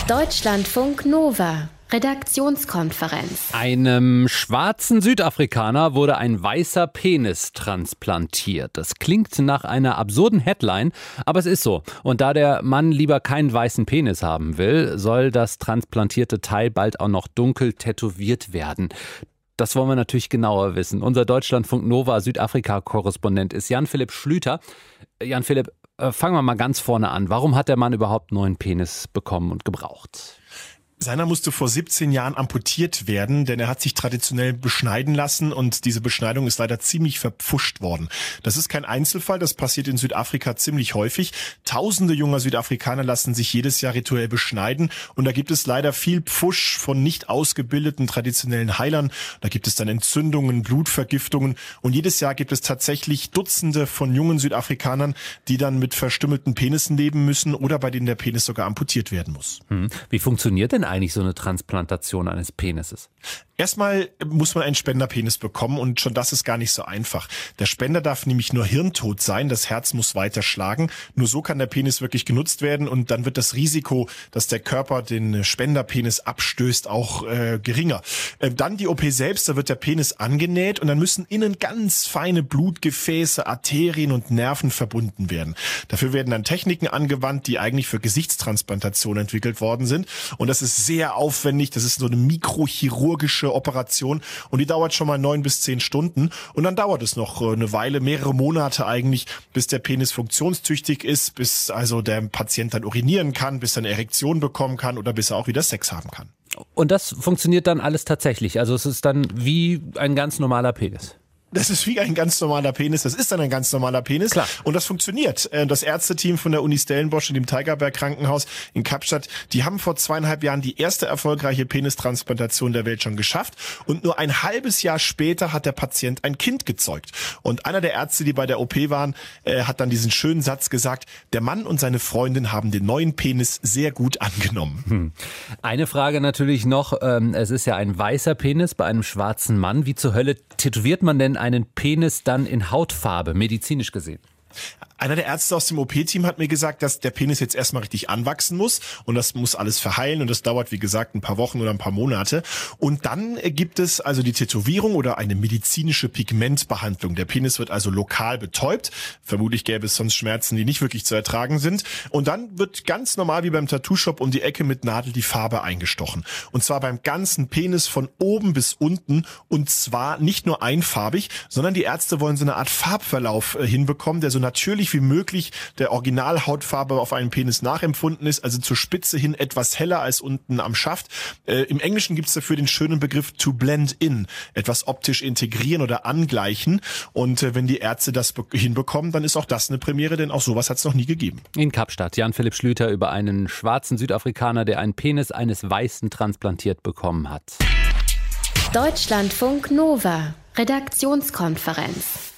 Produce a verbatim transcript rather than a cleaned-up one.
Deutschlandfunk Nova. Redaktionskonferenz. Einem schwarzen Südafrikaner wurde ein weißer Penis transplantiert. Das klingt nach einer absurden Headline, aber es ist so. Und da der Mann lieber keinen weißen Penis haben will, soll das transplantierte Teil bald auch noch dunkel tätowiert werden. Das wollen wir natürlich genauer wissen. Unser Deutschlandfunk Nova Südafrika-Korrespondent ist Jan-Philipp Schlüter. Jan-Philipp, fangen wir mal ganz vorne an. Warum hat der Mann überhaupt einen neuen Penis bekommen und gebraucht? Seiner musste vor siebzehn Jahren amputiert werden, denn er hat sich traditionell beschneiden lassen und diese Beschneidung ist leider ziemlich verpfuscht worden. Das ist kein Einzelfall, das passiert in Südafrika ziemlich häufig. Tausende junger Südafrikaner lassen sich jedes Jahr rituell beschneiden und da gibt es leider viel Pfusch von nicht ausgebildeten traditionellen Heilern. Da gibt es dann Entzündungen, Blutvergiftungen und jedes Jahr gibt es tatsächlich Dutzende von jungen Südafrikanern, die dann mit verstümmelten Penissen leben müssen oder bei denen der Penis sogar amputiert werden muss. Hm. Wie funktioniert denn eigentlich so eine Transplantation eines Penises? Erstmal muss man einen Spenderpenis bekommen und schon das ist gar nicht so einfach. Der Spender darf nämlich nur hirntot sein, das Herz muss weiter schlagen. Nur so kann der Penis wirklich genutzt werden und dann wird das Risiko, dass der Körper den Spenderpenis abstößt, auch äh, geringer. Äh, dann die O P selbst, da wird der Penis angenäht und dann müssen innen ganz feine Blutgefäße, Arterien und Nerven verbunden werden. Dafür werden dann Techniken angewandt, die eigentlich für Gesichtstransplantation entwickelt worden sind und das ist sehr aufwendig, das ist so eine mikrochirurgische Operation und die dauert schon mal neun bis zehn Stunden und dann dauert es noch eine Weile, mehrere Monate eigentlich, bis der Penis funktionstüchtig ist, bis also der Patient dann urinieren kann, bis er eine Erektion bekommen kann oder bis er auch wieder Sex haben kann. Und das funktioniert dann alles tatsächlich? Also es ist dann wie ein ganz normaler Penis? Das ist wie ein ganz normaler Penis. Das ist dann ein ganz normaler Penis. Klar. Und das funktioniert. Das Ärzteteam von der Uni Stellenbosch und dem Tygerberg Krankenhaus in Kapstadt, die haben vor zweieinhalb Jahren die erste erfolgreiche Penistransplantation der Welt schon geschafft. Und nur ein halbes Jahr später hat der Patient ein Kind gezeugt. Und einer der Ärzte, die bei der O P waren, äh, hat dann diesen schönen Satz gesagt, der Mann und seine Freundin haben den neuen Penis sehr gut angenommen. Hm. Eine Frage natürlich noch. Ähm, es ist ja ein weißer Penis bei einem schwarzen Mann. Wie zur Hölle tätowiert man denn einen Penis dann in Hautfarbe, medizinisch gesehen? Einer der Ärzte aus dem O P-Team hat mir gesagt, dass der Penis jetzt erstmal richtig anwachsen muss und das muss alles verheilen und das dauert, wie gesagt, ein paar Wochen oder ein paar Monate. Und dann gibt es also die Tätowierung oder eine medizinische Pigmentbehandlung. Der Penis wird also lokal betäubt. Vermutlich gäbe es sonst Schmerzen, die nicht wirklich zu ertragen sind. Und dann wird ganz normal wie beim Tattoo-Shop um die Ecke mit Nadel die Farbe eingestochen. Und zwar beim ganzen Penis von oben bis unten und zwar nicht nur einfarbig, sondern die Ärzte wollen so eine Art Farbverlauf äh, hinbekommen, der so natürlich wie möglich der Originalhautfarbe auf einem Penis nachempfunden ist, also zur Spitze hin etwas heller als unten am Schaft. Äh, Im Englischen gibt es dafür den schönen Begriff to blend in, etwas optisch integrieren oder angleichen. Und äh, wenn die Ärzte das be- hinbekommen, dann ist auch das eine Premiere, denn auch sowas hat es noch nie gegeben. In Kapstadt, Jan-Philipp Schlüter über einen schwarzen Südafrikaner, der einen Penis eines Weißen transplantiert bekommen hat. Deutschlandfunk Nova. Redaktionskonferenz.